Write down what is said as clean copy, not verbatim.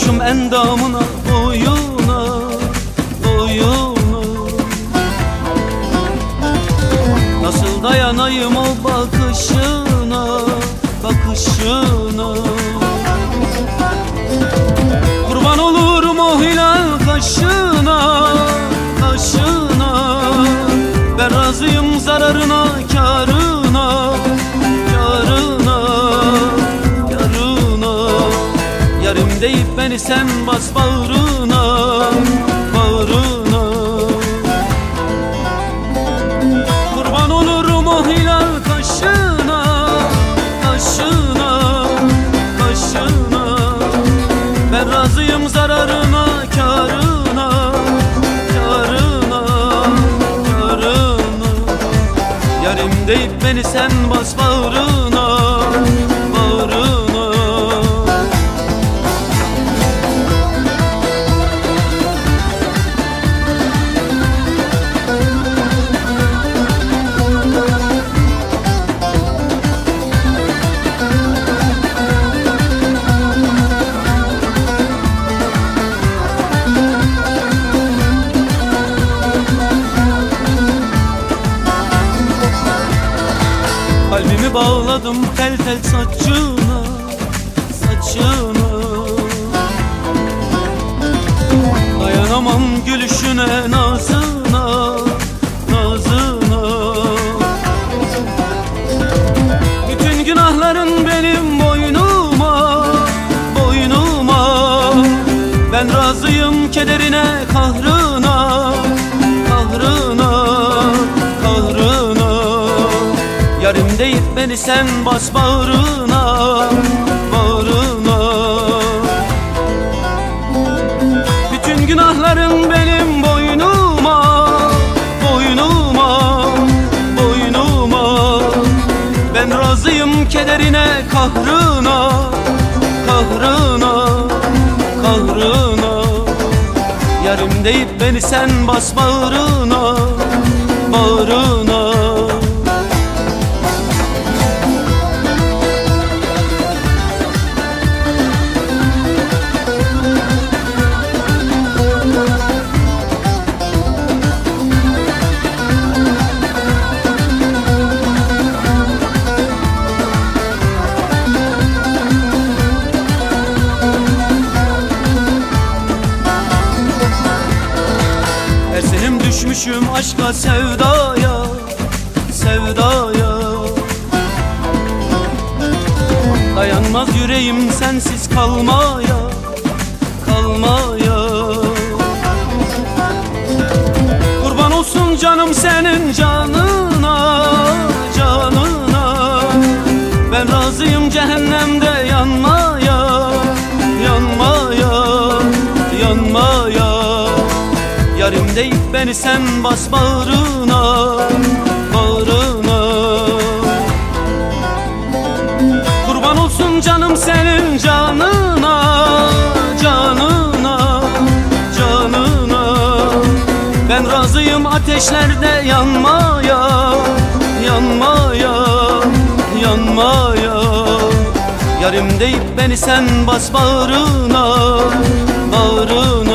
Başım endamına, boyuna, boyuna. Nasıl dayanayım o bakışına, bakışına. Kurban olurum o hilal kaşına, kaşına. Ben razıyım zararına, kârına, kârına, kârına. Yarim deyip beni sen bas bağrına, bağrına. Kurban olurum o hilal kaşına, kaşına, kaşına. Ben razıyım zararına, kârına, kârına, kârına. Yarim deyip beni sen bas bağrına, bağrına. Kalbimi bağladım tel tel saçına, saçına. Dayanamam gülüşüne, nazına, nazına. Bütün günahların benim boynuma, boynuma. Ben razıyım kederine, kahrına, kahrına, kahrına. Yarim deyip beni sen bas bağrına, bağrına. Bütün günahlarım benim boynuma, boynuma, boynuma. Ben razıyım kederine, kahrına, kahrına, kahrına. Yarim deyip beni sen bas bağrına, bağrına. Ersenim düşmüşüm aşka, sevdaya, sevdaya. Dayanmaz yüreğim sensiz kalmaya, kalmaya. Kurban olsun canım senin canına, canına. Ben razıyım cehennemde yanmaya, yanmaya, yanmaya. Yarim deyip beni sen bas bağrına, bağrına. Kurban olsun canım senin canına, canına, canına. Ben razıyım ateşlerde yanmaya, yanmaya, yanmaya. Yarim deyip beni sen bas bağrına, bağrına.